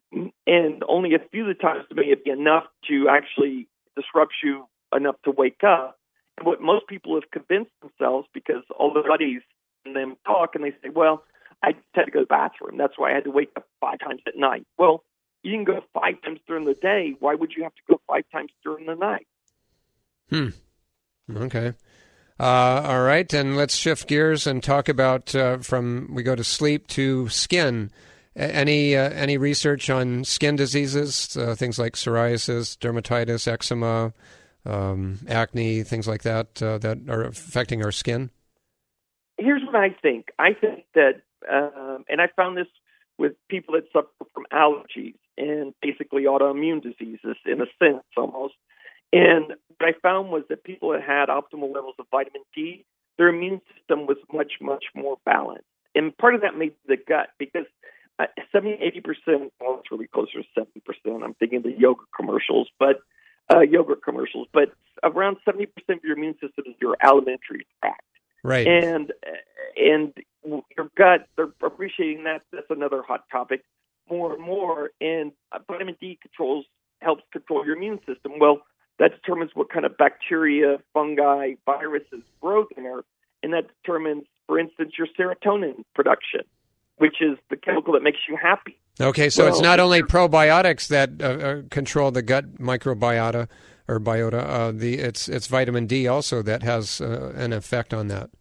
and only a few of the times may it be enough to actually disrupt you enough to wake up. And what most people have convinced themselves, because all the buddies and them talk and they say, well, I just had to go to the bathroom. That's why I had to wake up five times at night. Well, you can go five times during the day. Why would you have to go five times during the night? Hmm. Okay. Uh, all right. And let's shift gears and talk about uh, from we go to sleep to skin. Any uh, any research on skin diseases, uh, things like psoriasis, dermatitis, eczema, um, acne, things like that, uh, that are affecting our skin? Here's what I think. I think that, um, and I found this with people that suffer from allergies and basically autoimmune diseases in a sense almost. And what I found was that people that had optimal levels of vitamin D, their immune system was much, much more balanced. And part of that made the gut, because uh, seventy, eighty percent, well, it's really closer to seventy percent. I'm thinking of the yogurt commercials, but uh, yogurt commercials, but around seventy percent of your immune system is your alimentary tract. Right. And, and your gut, they're appreciating that. That's another hot topic more and more. And uh, vitamin D controls, helps control your immune system. Well, that determines what kind of bacteria, fungi, viruses grow there. And that determines, for instance, your serotonin production, which is the chemical that makes you happy. Okay, so well, it's not only probiotics that uh, uh, control the gut microbiota or biota. Uh, the it's it's vitamin D also that has uh, an effect on that.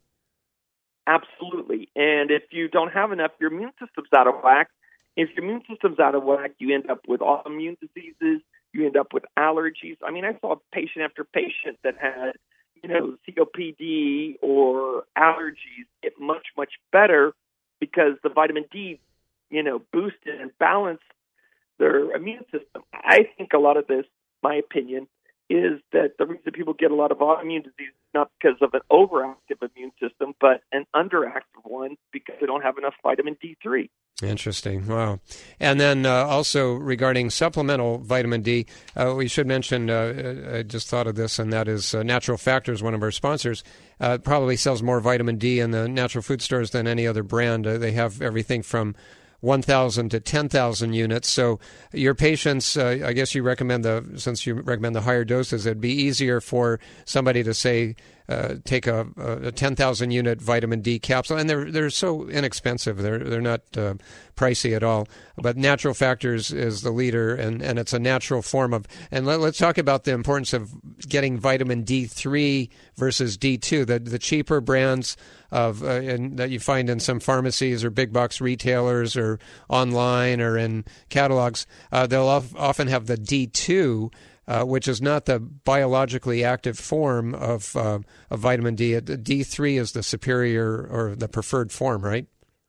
Absolutely. And if you don't have enough, your immune system's out of whack. If your immune system's out of whack, you end up with autoimmune diseases. You end up with allergies. I mean, I saw patient after patient that had, you know, C O P D or allergies get much, much better because the vitamin D, you know, boosted and balanced their immune system. I think a lot of this, my opinion, is that the reason people get a lot of autoimmune disease is not because of an overactive immune system, but an underactive one because they don't have enough vitamin D three. Interesting. Wow. And then uh, also regarding supplemental vitamin D, uh, we should mention, uh, I just thought of this, and that is uh, Natural Factors, one of our sponsors, uh, probably sells more vitamin D in the natural food stores than any other brand. Uh, they have everything from one thousand to ten thousand units. So your patients, uh, I guess you recommend the, since you recommend the higher doses, it'd be easier for somebody to say, uh, take a, a ten thousand unit vitamin D capsule. And they're, they're so inexpensive. They're, they're not uh, pricey at all. But Natural Factors is the leader, and, and it's a natural form of, and let, let's talk about the importance of getting vitamin D three versus D two, the, the cheaper brands of uh, and that you find in some pharmacies or big box retailers or online or in catalogs. Uh, they'll of, often have the D two, uh, which is not the biologically active form of, uh, of vitamin D. D three is the superior or the preferred form, right?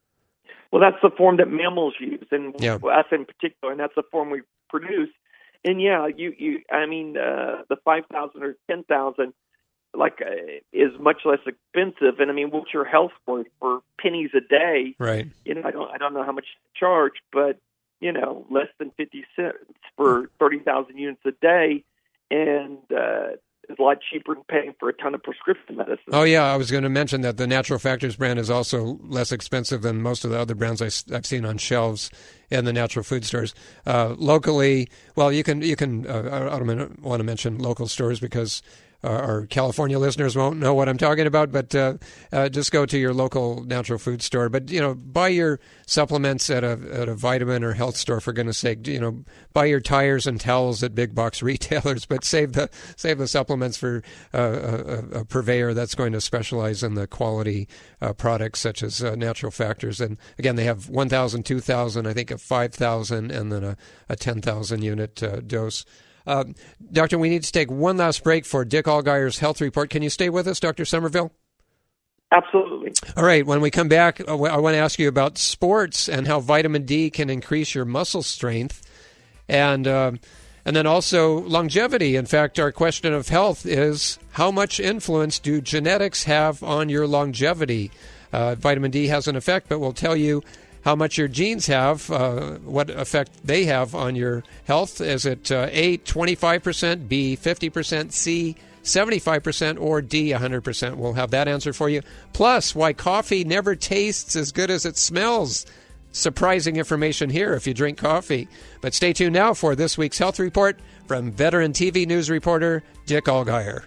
Well, that's the form that mammals use, and yeah. us in particular, and that's the form we produce. And yeah, you, you I mean, uh, the five thousand or ten thousand, like, uh, is much less expensive. And I mean, what's your health worth for pennies a day? Right. You know, I don't, I don't know how much to charge, but you know, less than fifty cents for thirty thousand units a day, and uh, it's a lot cheaper than paying for a ton of prescription medicine. Oh yeah, I was going to mention that the Natural Factors brand is also less expensive than most of the other brands I, I've seen on shelves in the natural food stores. Uh, locally, well, you can you can. Uh, I don't want to mention local stores because uh, our California listeners won't know what I'm talking about. But uh, uh, just go to your local natural food store. But you know, buy your supplements at a at a vitamin or health store, for goodness sake. You know, buy your tires and towels at big box retailers, but save the save the supplements for uh, a, a purveyor that's going to specialize in the quality uh, products such as uh, Natural Factors. And again, they have one thousand, two thousand, I think a five thousand, and then a, a ten thousand unit uh, dose. Uh, Doctor, we need to take one last break for Dick Allgire's Health Report. Can you stay with us, Doctor Somerville? Absolutely. All right. When we come back, I want to ask you about sports and how vitamin D can increase your muscle strength, and uh, and then also longevity. In fact, our question of health is, how much influence do genetics have on your longevity? Uh, vitamin D has an effect, but we'll tell you how much your genes have, uh, what effect they have on your health. Is it uh, A, twenty-five percent, B, fifty percent, C, seventy-five percent, or D, one hundred percent? We'll have that answer for you. Plus, why coffee never tastes as good as it smells. Surprising information here if you drink coffee. But stay tuned now for this week's Health Report from veteran T V news reporter Dick Allgire.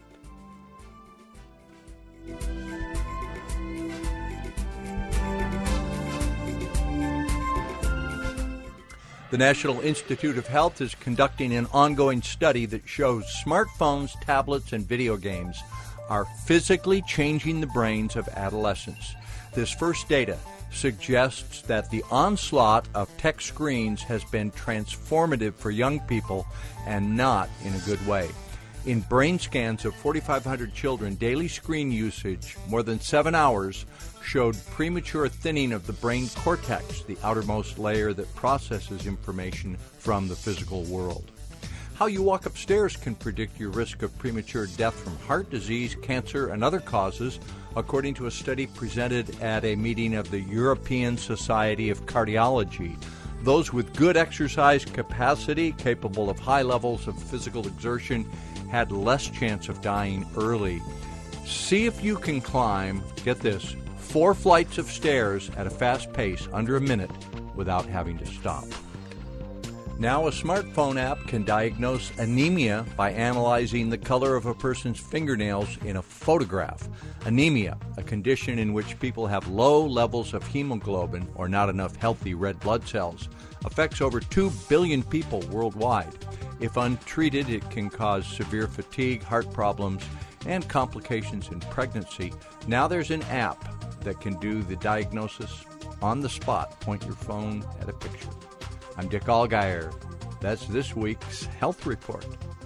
The National Institute of Health is conducting an ongoing study that shows smartphones, tablets, and video games are physically changing the brains of adolescents. This first data suggests that the onslaught of tech screens has been transformative for young people and not in a good way. In brain scans of forty-five hundred children, daily screen usage, more than seven hours, showed premature thinning of the brain cortex, the outermost layer that processes information from the physical world. How you walk upstairs can predict your risk of premature death from heart disease, cancer, and other causes, according to a study presented at a meeting of the European Society of Cardiology. Those with good exercise capacity, capable of high levels of physical exertion, had less chance of dying early. See if you can climb, get this, four flights of stairs at a fast pace under a minute without having to stop. Now a smartphone app can diagnose anemia by analyzing the color of a person's fingernails in a photograph. Anemia, a condition in which people have low levels of hemoglobin or not enough healthy red blood cells, affects over two billion people worldwide. If untreated, it can cause severe fatigue, heart problems, and complications in pregnancy. Now there's an app that can do the diagnosis on the spot. Point your phone at a picture. I'm Dick Allgaier. That's this week's Health Report.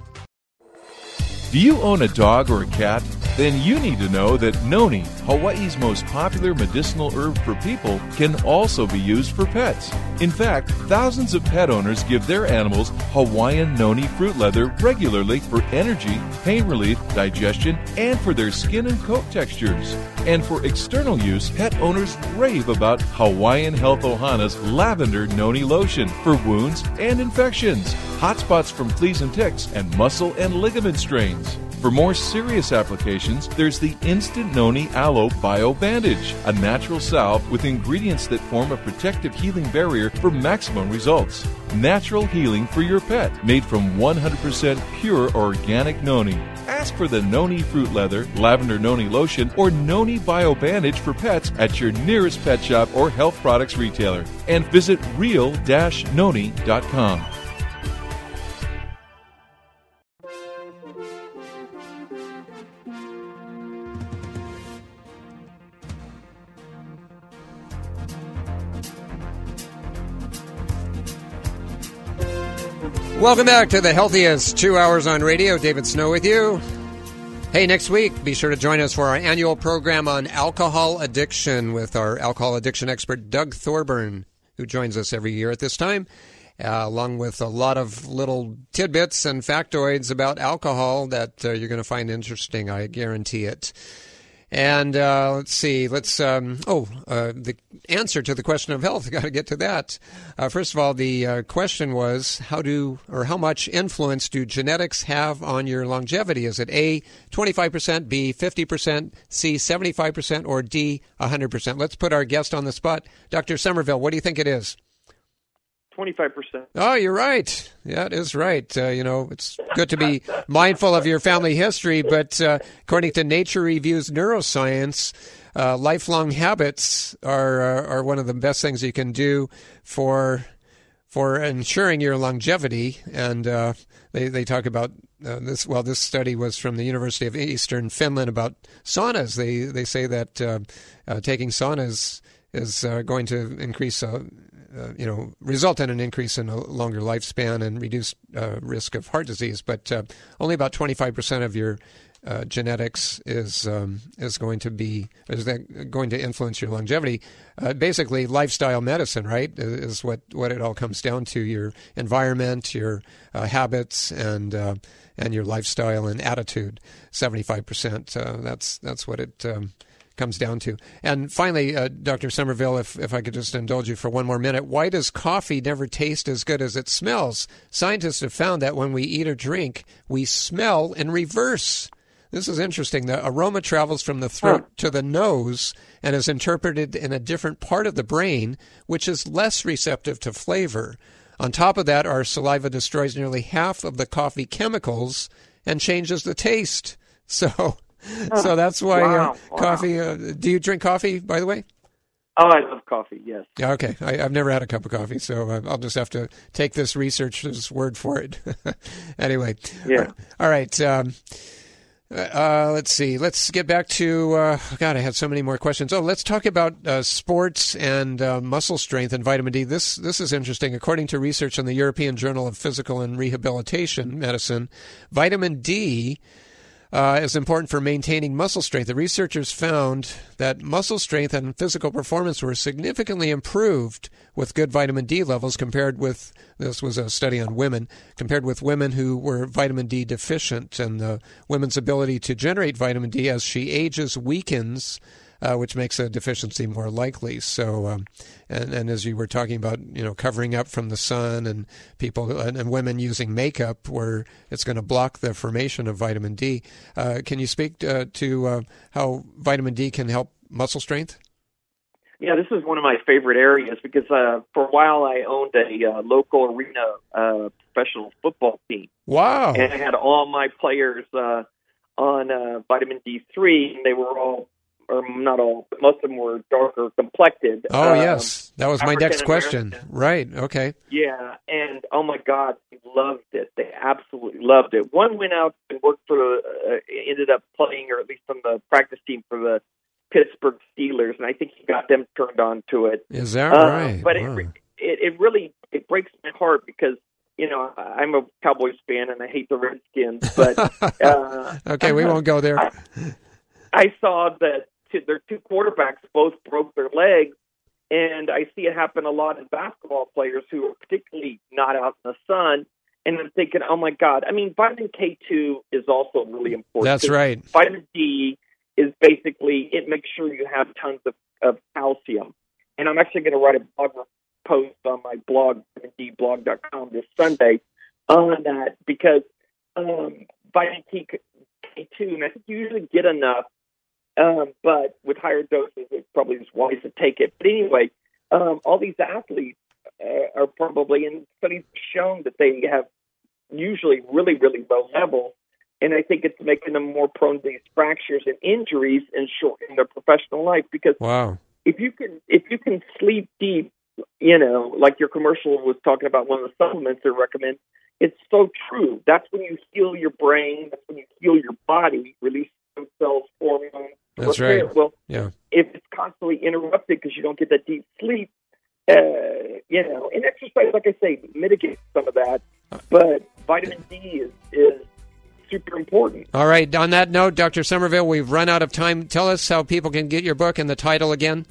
Do you own a dog or a cat? Then you need to know that noni, Hawaii's most popular medicinal herb for people, can also be used for pets. In fact, thousands of pet owners give their animals Hawaiian noni fruit leather regularly for energy, pain relief, digestion, and for their skin and coat textures. And for external use, pet owners rave about Hawaiian Health Ohana's lavender noni lotion for wounds and infections, hot spots from fleas and ticks, and muscle and ligament strains. For more serious applications, there's the Instant Noni Aloe Bio Bandage, a natural salve with ingredients that form a protective healing barrier for maximum results. Natural healing for your pet, made from one hundred percent pure organic noni. Ask for the Noni Fruit Leather, Lavender Noni Lotion, or Noni Bio Bandage for pets at your nearest pet shop or health products retailer. And visit real dash noni dot com. Welcome back to the healthiest two hours on radio. David Snow with you. Hey, next week, be sure to join us for our annual program on alcohol addiction with our alcohol addiction expert, Doug Thorburn, who joins us every year at this time, uh, along with a lot of little tidbits and factoids about alcohol that uh, you're going to find interesting. I guarantee it. And uh, let's see, let's, um, oh, uh, the answer to the question of health, got to get to that. Uh, first of all, the uh, question was, how do, or how much influence do genetics have on your longevity? Is it A, twenty-five percent, B, fifty percent, C, seventy-five percent, or D, one hundred percent? Let's put our guest on the spot. Doctor Somerville, what do you think it is? twenty-five percent. Oh, you're right. Yeah, it is right. Uh, you know, it's good to be mindful of your family history, but uh, according to Nature Reviews Neuroscience, uh, lifelong habits are uh, are one of the best things you can do for for ensuring your longevity. And uh, they they talk about uh, this. Well, this study was from the University of Eastern Finland about saunas. They they say that uh, uh, taking saunas is uh, going to increase. Uh, Uh, you know, result in an increase in a longer lifespan and reduced uh, risk of heart disease. But uh, only about twenty-five percent of your uh, genetics is um, is going to be is that going to influence your longevity. Uh, basically, lifestyle medicine, right, is what, what it all comes down to: your environment, your uh, habits, and uh, and your lifestyle and attitude. seventy-five percent. Uh, that's that's what it. Um, comes down to. And finally, uh, Doctor Somerville, if, if I could just indulge you for one more minute, why does coffee never taste as good as it smells? Scientists have found that when we eat or drink, we smell in reverse. This is interesting. The aroma travels from the throat to the nose and is interpreted in a different part of the brain, which is less receptive to flavor. On top of that, our saliva destroys nearly half of the coffee chemicals and changes the taste. So... So that's why wow, uh, coffee. Wow. Uh, do you drink coffee, by the way? Oh, I love coffee, yes. Okay. I, I've never had a cup of coffee, so uh, I'll just have to take this researcher's word for it. Anyway. Yeah. All right. Um, uh, let's see. Let's get back to, uh, God, I had so many more questions. Oh, let's talk about uh, sports and uh, muscle strength and vitamin D. This, this is interesting. According to research in the European Journal of Physical and Rehabilitation Medicine, vitamin D uh, is important for maintaining muscle strength. The researchers found that muscle strength and physical performance were significantly improved with good vitamin D levels compared with, this was a study on women, compared with women who were vitamin D deficient. And the women's ability to generate vitamin D as she ages weakens, Uh, which makes a deficiency more likely. So, um, and, and as you were talking about, you know, covering up from the sun and people and, and women using makeup where it's going to block the formation of vitamin D. Uh, can you speak uh, to uh, how vitamin D can help muscle strength? Yeah, this is one of my favorite areas because uh, for a while I owned a uh, local arena uh, professional football team. Wow. And I had all my players uh, on uh, vitamin D three, and they were all, or not all, but most of them were darker complected. Oh, um, yes. That was my next question. Right. Okay. Yeah. And, oh, my God, they loved it. They absolutely loved it. One went out and worked for, uh, ended up playing, or at least on the practice team for the Pittsburgh Steelers, and I think he got them turned on to it. Is that uh, right? But wow. it, it, it really, it breaks my heart because, you know, I'm a Cowboys fan and I hate the Redskins, but... Uh, okay, we won't go there. I, I saw that their two quarterbacks both broke their legs, and I see it happen a lot in basketball players who are particularly not out in the sun. And I'm thinking, oh my God! I mean, vitamin K two is also really important. That's right. Vitamin D is basically it makes sure you have tons of, of calcium. And I'm actually going to write a blog post on my blog, vitamin D blog dot com, this Sunday on that because um, vitamin K two, and I think you usually get enough. Um, but with higher doses, it's probably just wise to take it. But anyway, um, all these athletes uh, are probably, and studies have shown that they have usually really, really low levels. And I think it's making them more prone to these fractures and injuries and shortening their professional life. Because wow. if you can, if you can sleep deep, you know, like your commercial was talking about one of the supplements they recommend, it's so true. That's when you heal your brain. That's when you heal your body, release stem cells, hormones. That's right. Well, yeah. If it's constantly interrupted because you don't get that deep sleep, uh, you know, and exercise, like I say, mitigates some of that. But vitamin D is, is super important. All right. On that note, Doctor Somerville, we've run out of time. Tell us how people can get your book and the title again.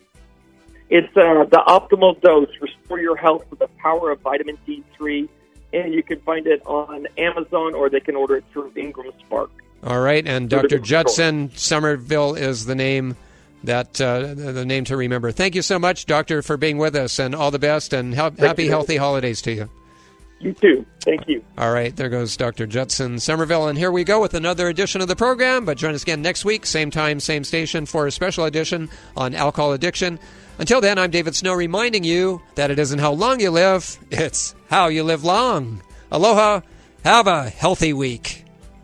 It's uh, The Optimal Dose, Restore Your Health with the Power of Vitamin D three. And you can find it on Amazon or they can order it through Ingram Spark. All right, and Doctor Judson Somerville is the name that uh, the name to remember. Thank you so much, Doctor, for being with us, and all the best, and he- happy, healthy holidays to you. You too. Thank you. All right, there goes Doctor Judson Somerville, and here we go with another edition of the program. But join us again next week, same time, same station, for a special edition on alcohol addiction. Until then, I'm David Snow reminding you that it isn't how long you live, it's how you live long. Aloha. Have a healthy week.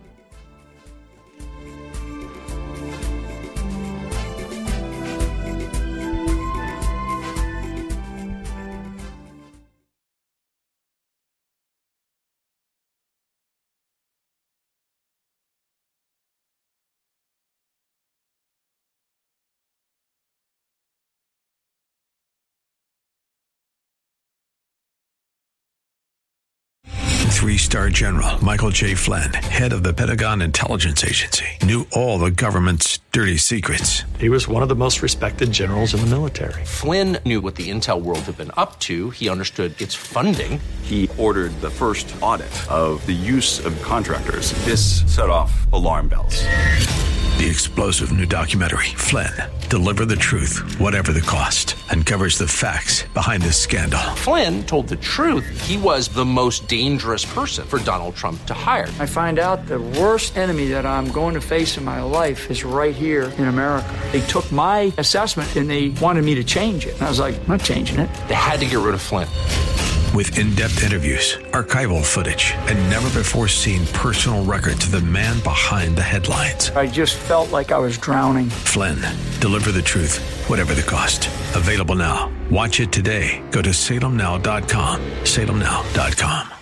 Three-star General Michael J. Flynn, head of the Pentagon Intelligence Agency, knew all the government's dirty secrets. He was one of the most respected generals in the military. Flynn knew what the intel world had been up to. He understood its funding. He ordered the first audit of the use of contractors. This set off alarm bells. The explosive new documentary, Flynn, Deliver the Truth, Whatever the Cost, uncovers the facts behind this scandal. Flynn told the truth. He was the most dangerous person for Donald Trump to hire. I find out the worst enemy that I'm going to face in my life is right here in America. They took my assessment and they wanted me to change it. And I was like, I'm not changing it. They had to get rid of Flynn. With in-depth interviews, archival footage, and never-before-seen personal records of the man behind the headlines. I just felt like I was drowning. Flynn, Deliver the Truth, Whatever the Cost. Available now. Watch it today. Go to salem now dot com. salem now dot com.